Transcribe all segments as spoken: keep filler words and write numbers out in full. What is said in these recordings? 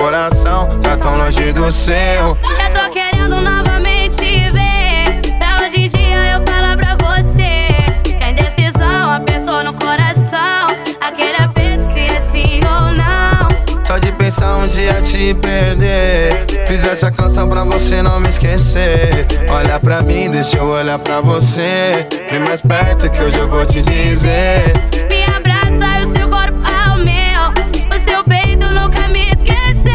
coração tá tão longe do seu. Eu tô querendo novamente te ver. Pra hoje em dia eu falar pra você que a indecisão apertou no coração. Aquele aperto se é sim ou não. Só de pensar um dia te perder. Fiz essa canção pra você não me esquecer. Olha pra mim, deixa eu olhar pra você. Vem mais perto que hoje eu vou te dizer. Me abraça e o seu corpo ao meu. O seu peito nunca me esqueceu.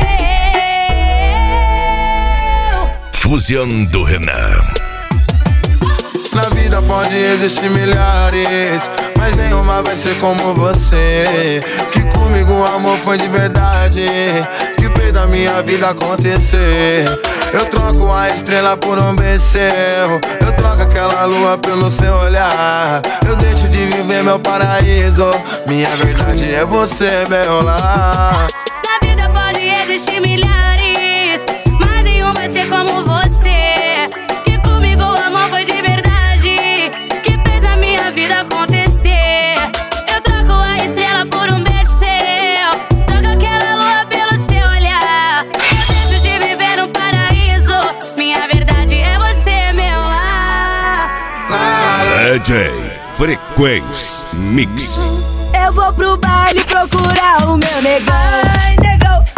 Fusion do Renan. Na vida pode existir milhares, mas nenhuma vai ser como você. Que comigo o amor foi de verdade, que fez da minha vida acontecer. Eu troco a estrela por um bezerro, eu troco aquela lua pelo seu olhar. Eu deixo de viver meu paraíso, minha verdade é você, meu lar. Na vida pode existir milhares, mas nenhum vai ser como você. Que comigo o amor foi de verdade, que fez a minha vida acontecer. Eu troco a estrela por um beijo seu, troco aquela lua pelo seu olhar. Eu deixo de viver no paraíso, minha verdade é você, meu lar. D J Frequência Mix. Eu vou pro baile procurar o meu negão. Ai, negão,